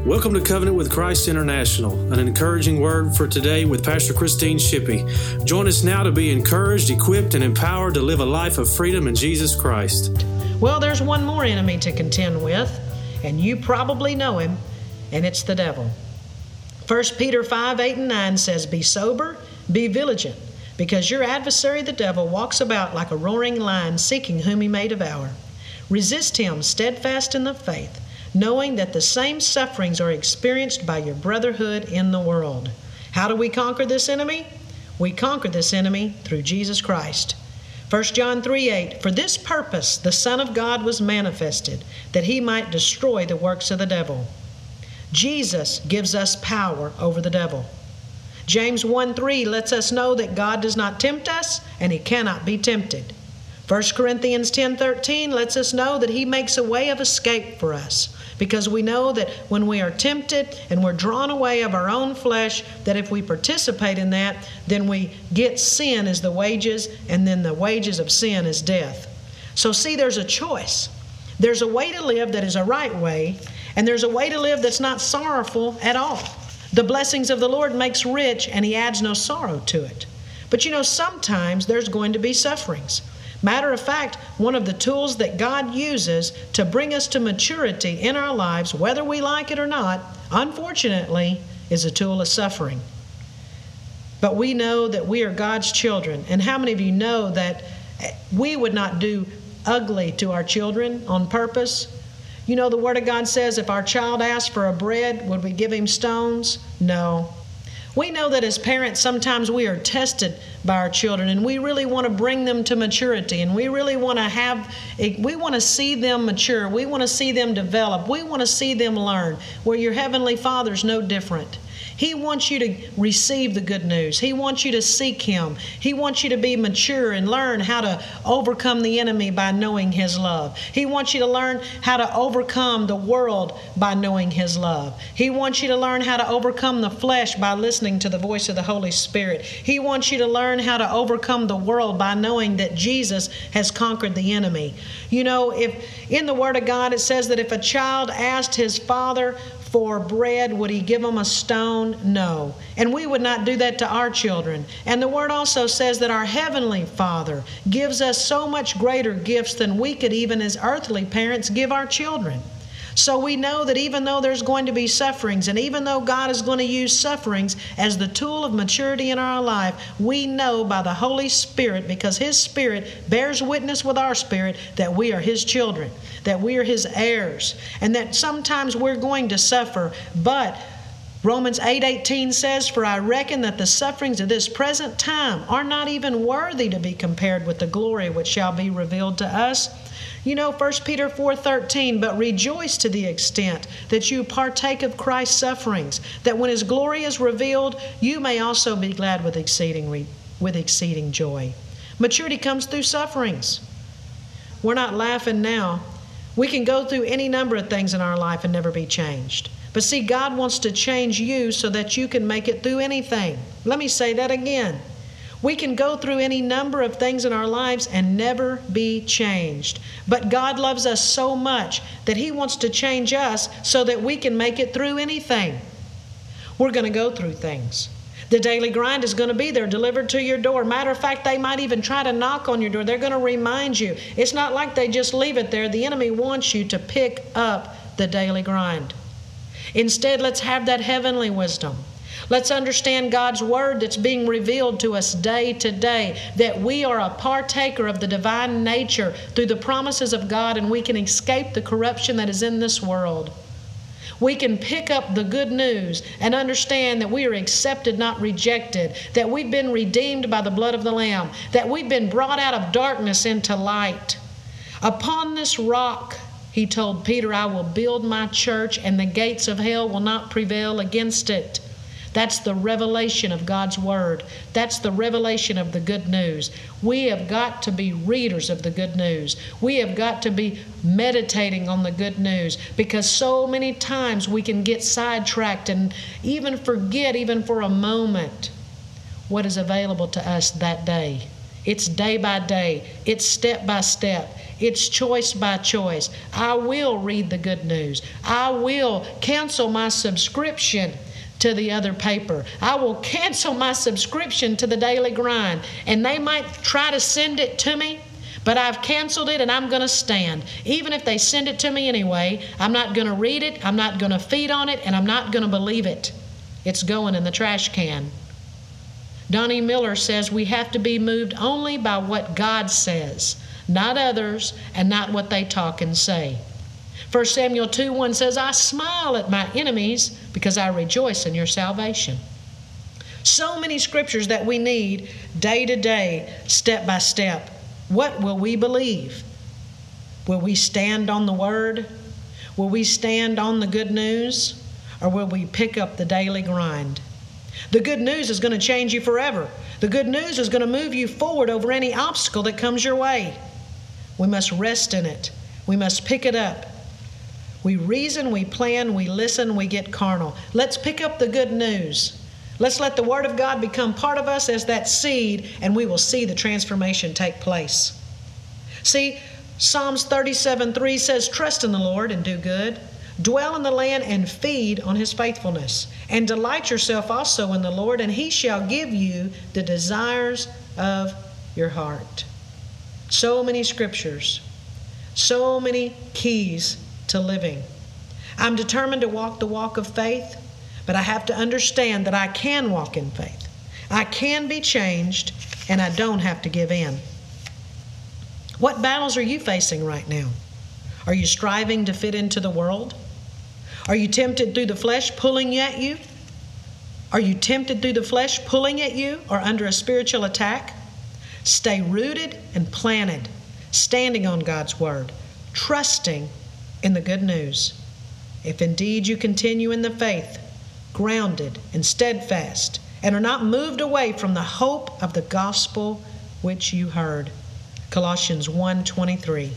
Welcome to Covenant with Christ International, an encouraging word for today with Pastor Christine Shippey. Join us now to be encouraged, equipped, and empowered to live a life of freedom in Jesus Christ. Well, there's one more enemy to contend with, and you probably know him, and it's the devil. 1 Peter 5:8-9 says, "Be sober, be vigilant, because your adversary the devil walks about like a roaring lion, seeking whom he may devour. Resist him, steadfast in the faith, knowing that the same sufferings are experienced by your brotherhood in the world." How do we conquer this enemy? We conquer this enemy through Jesus Christ. 1 John 3:8, "For this purpose the Son of God was manifested, that he might destroy the works of the devil." Jesus gives us power over the devil. James 1:3 lets us know that God does not tempt us, and he cannot be tempted. 1 Corinthians 10:13 lets us know that he makes a way of escape for us, because we know that when we are tempted and we're drawn away of our own flesh, that if we participate in that, then we get sin as the wages, and then the wages of sin is death. So see, there's a choice. There's a way to live that is a right way, and there's a way to live that's not sorrowful at all. The blessings of the Lord makes rich, and he adds no sorrow to it. But sometimes there's going to be sufferings. Matter of fact, one of the tools that God uses to bring us to maturity in our lives, whether we like it or not, unfortunately, is a tool of suffering. But we know that we are God's children. And how many of you know that we would not do ugly to our children on purpose? The Word of God says, if our child asks for a bread, would we give him stones? No. We know that as parents, sometimes we are tested by our children, and we really want to bring them to maturity, and we really want to see them mature. We want to see them develop. We want to see them learn, where your Heavenly Father's no different. He wants you to receive the good news. He wants you to seek Him. He wants you to be mature and learn how to overcome the enemy by knowing His love. He wants you to learn how to overcome the world by knowing His love. He wants you to learn how to overcome the flesh by listening to the voice of the Holy Spirit. He wants you to learn how to overcome the world by knowing that Jesus has conquered the enemy. If in the Word of God it says that if a child asked his father for bread, would he give them a stone? No. And we would not do that to our children. And the Word also says that our Heavenly Father gives us so much greater gifts than we could even as earthly parents give our children. So we know that even though there's going to be sufferings, and even though God is going to use sufferings as the tool of maturity in our life, we know by the Holy Spirit, because His Spirit bears witness with our spirit, that we are His children, that we are His heirs, and that sometimes we're going to suffer. But Romans 8:18 says, "For I reckon that the sufferings of this present time are not even worthy to be compared with the glory which shall be revealed to us." 1 Peter 4:13, "But rejoice to the extent that you partake of Christ's sufferings, that when His glory is revealed, you may also be glad with exceeding joy." Maturity comes through sufferings. We're not laughing now. We can go through any number of things in our life and never be changed. But see, God wants to change you so that you can make it through anything. Let me say that again. We can go through any number of things in our lives and never be changed. But God loves us so much that He wants to change us so that we can make it through anything. We're going to go through things. The daily grind is going to be there, delivered to your door. Matter of fact, they might even try to knock on your door. They're going to remind you. It's not like they just leave it there. The enemy wants you to pick up the daily grind. Instead, let's have that heavenly wisdom. Let's understand God's Word that's being revealed to us day to day, that we are a partaker of the divine nature through the promises of God, and we can escape the corruption that is in this world. We can pick up the good news and understand that we are accepted, not rejected, that we've been redeemed by the blood of the Lamb, that we've been brought out of darkness into light. Upon this rock, He told Peter, "I will build my church, and the gates of hell will not prevail against it." That's the revelation of God's Word. That's the revelation of the good news. We have got to be readers of the good news. We have got to be meditating on the good news, because so many times we can get sidetracked and even forget, even for a moment, what is available to us that day. It's day by day. It's step by step. It's choice by choice. I will read the good news. I will cancel my subscription to the other paper. I will cancel my subscription to the Daily Grind. And they might try to send it to me, but I've canceled it and I'm going to stand. Even if they send it to me anyway, I'm not going to read it, I'm not going to feed on it, and I'm not going to believe it. It's going in the trash can. Donnie Miller says we have to be moved only by what God says, not others, and not what they talk and say. 1 Samuel 2:1 says, I smile at my enemies because I rejoice in your salvation. So many scriptures that we need day to day, step by step. What will we believe? Will we stand on the Word? Will we stand on the good news? Or will we pick up the daily grind? The good news is going to change you forever. The good news is going to move you forward over any obstacle that comes your way. We must rest in it. We must pick it up. We reason, we plan, we listen, we get carnal. Let's pick up the good news. Let's let the Word of God become part of us as that seed, and we will see the transformation take place. See, Psalms 37:3 says, trust in the Lord and do good. Dwell in the land and feed on His faithfulness. And delight yourself also in the Lord, and He shall give you the desires of your heart. So many scriptures, so many keys to living. I'm determined to walk the walk of faith, but I have to understand that I can walk in faith. I can be changed, and I don't have to give in. What battles are you facing right now? Are you striving to fit into the world? Are you tempted through the flesh pulling at you? Are you tempted through the flesh pulling at you or under a spiritual attack? Stay rooted and planted, standing on God's Word, trusting in the good news. If indeed you continue in the faith, grounded and steadfast, and are not moved away from the hope of the gospel which you heard. Colossians 1:23.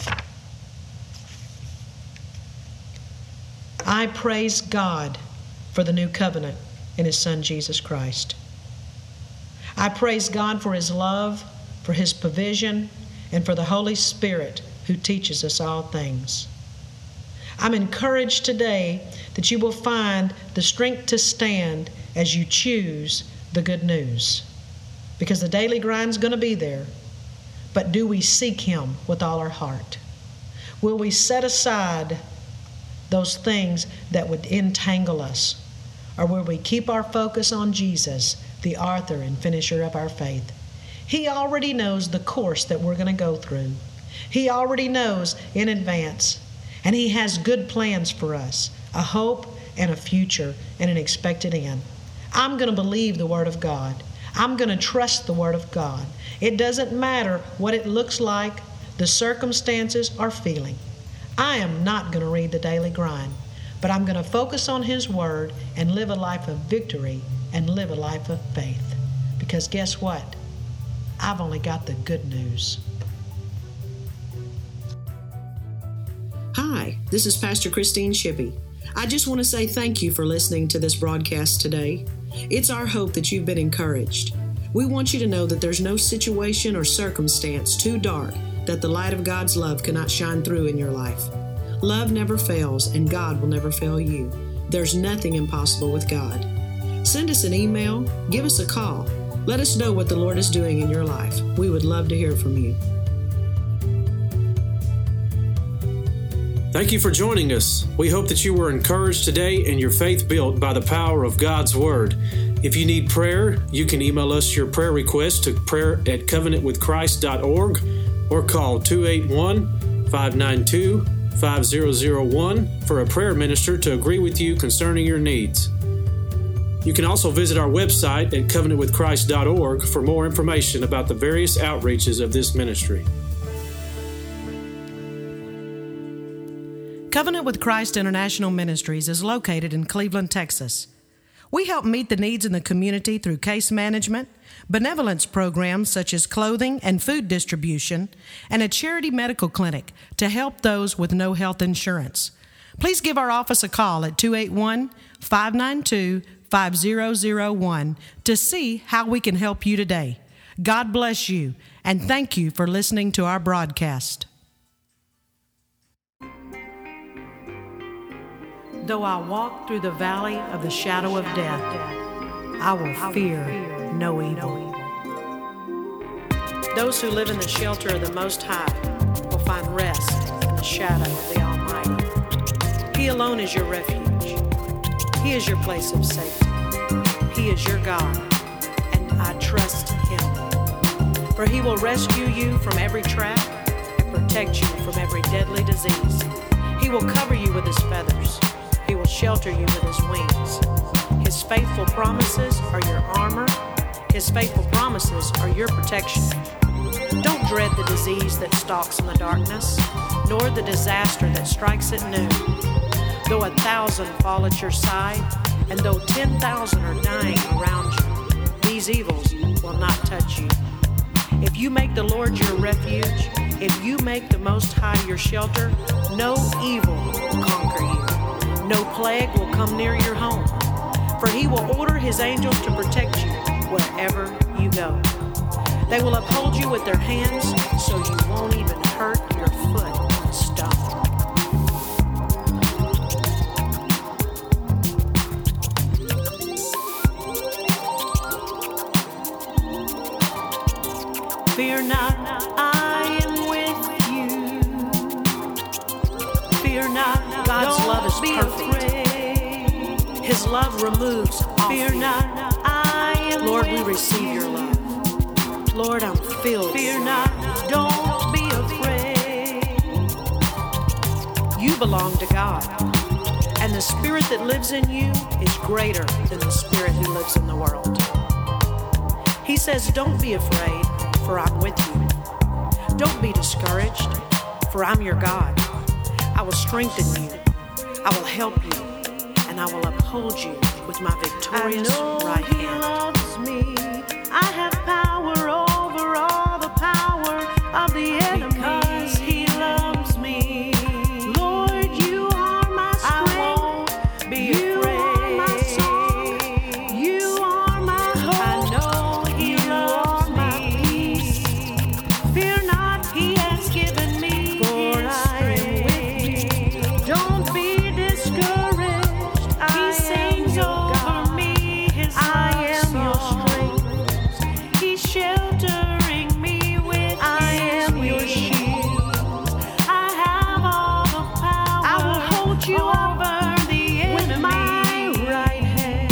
I praise God for the new covenant in His Son Jesus Christ. I praise God for His love, for His provision, and for the Holy Spirit who teaches us all things. I'm encouraged today that you will find the strength to stand as you choose the good news. Because the daily grind's going to be there. But do we seek Him with all our heart? Will we set aside those things that would entangle us? Or will we keep our focus on Jesus, the author and finisher of our faith? He already knows the course that we're going to go through. He already knows in advance. And He has good plans for us, a hope and a future and an expected end. I'm going to believe the Word of God. I'm going to trust the Word of God. It doesn't matter what it looks like, the circumstances, or feeling. I am not going to read the daily grind, but I'm going to focus on His Word and live a life of victory and live a life of faith. Because guess what? I've only got the good news. Hi, this is Pastor Christine Shippey. I just want to say thank you for listening to this broadcast today. It's our hope that you've been encouraged. We want you to know that there's no situation or circumstance too dark that the light of God's love cannot shine through in your life. Love never fails, and God will never fail you. There's nothing impossible with God. Send us an email, give us a call. Let us know what the Lord is doing in your life. We would love to hear from you. Thank you for joining us. We hope that you were encouraged today and your faith built by the power of God's Word. If you need prayer, you can email us your prayer request to prayer@covenantwithchrist.org or call 281-592-5001 for a prayer minister to agree with you concerning your needs. You can also visit our website at covenantwithchrist.org for more information about the various outreaches of this ministry. Covenant with Christ International Ministries is located in Cleveland, Texas. We help meet the needs in the community through case management, benevolence programs such as clothing and food distribution, and a charity medical clinic to help those with no health insurance. Please give our office a call at 281-592-5001 to see how we can help you today. God bless you, and thank you for listening to our broadcast. Though I walk through the valley of the shadow of death, I will fear no evil. Those who live in the shelter of the Most High will find rest in the shadow of the Almighty. He alone is your refuge. He is your place of safety. He is your God, and I trust Him. For He will rescue you from every trap and protect you from every deadly disease. He will cover you with His feathers. He will shelter you with His wings. His faithful promises are your armor. His faithful promises are your protection. Don't dread the disease that stalks in the darkness, nor the disaster that strikes at noon. Though 1,000 fall at your side, and though 10,000 are dying around you, these evils will not touch you. If you make the Lord your refuge, if you make the Most High your shelter, no evil will conquer you. No plague will come near your home, for He will order His angels to protect you wherever you go. They will uphold you with their hands, so you won't even hurt your foot on a stone. Fear not, I am with you. Fear not, God's love is perfect. His love removes all fear. Not, I am Lord, we receive your love. Lord, I'm filled. Fear not, don't be afraid. You belong to God, and the Spirit that lives in you is greater than the spirit who lives in the world. He says, don't be afraid, for I'm with you. Don't be discouraged, for I'm your God. I will strengthen you. I will help you, and I will uphold you with my victorious right hand. He loves me. I have power over all the power of the enemy. Because He loves me. Lord, you are my strength. I won't be afraid. You are my song. You are my hope. I know He loves me. Fear not, He has given me for His strength. Don't be discouraged. He sings over me His love. I am your strength. He's sheltering me with your shield. I have all the power. I will hold you over the enemy with my right hand.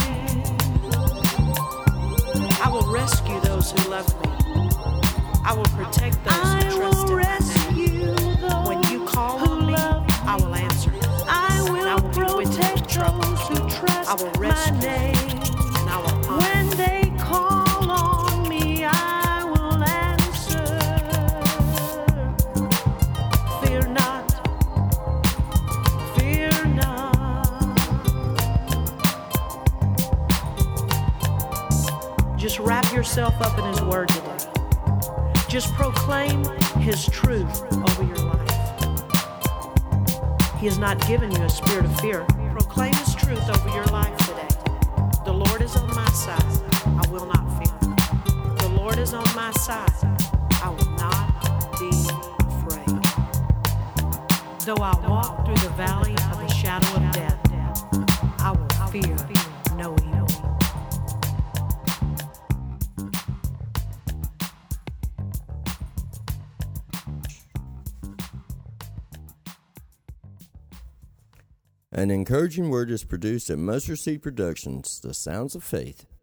I will rescue those who love me. I will protect those who trust in my name. When you call on me, I will answer. I will protect those who trust I will rescue my name. And I will honor. When they call on me, I will answer. Fear not, fear not. Just wrap yourself up in His word today. Just proclaim His truth over your life. He has not given you a spirit of fear. Proclaim His truth over your life today. The Lord is on my side. I will not fear. The Lord is on my side. I will not be afraid. Though I walk through the valley of the shadow of death, I will fear no evil. An encouraging word is produced at Mustard Seed Productions, The Sounds of Faith.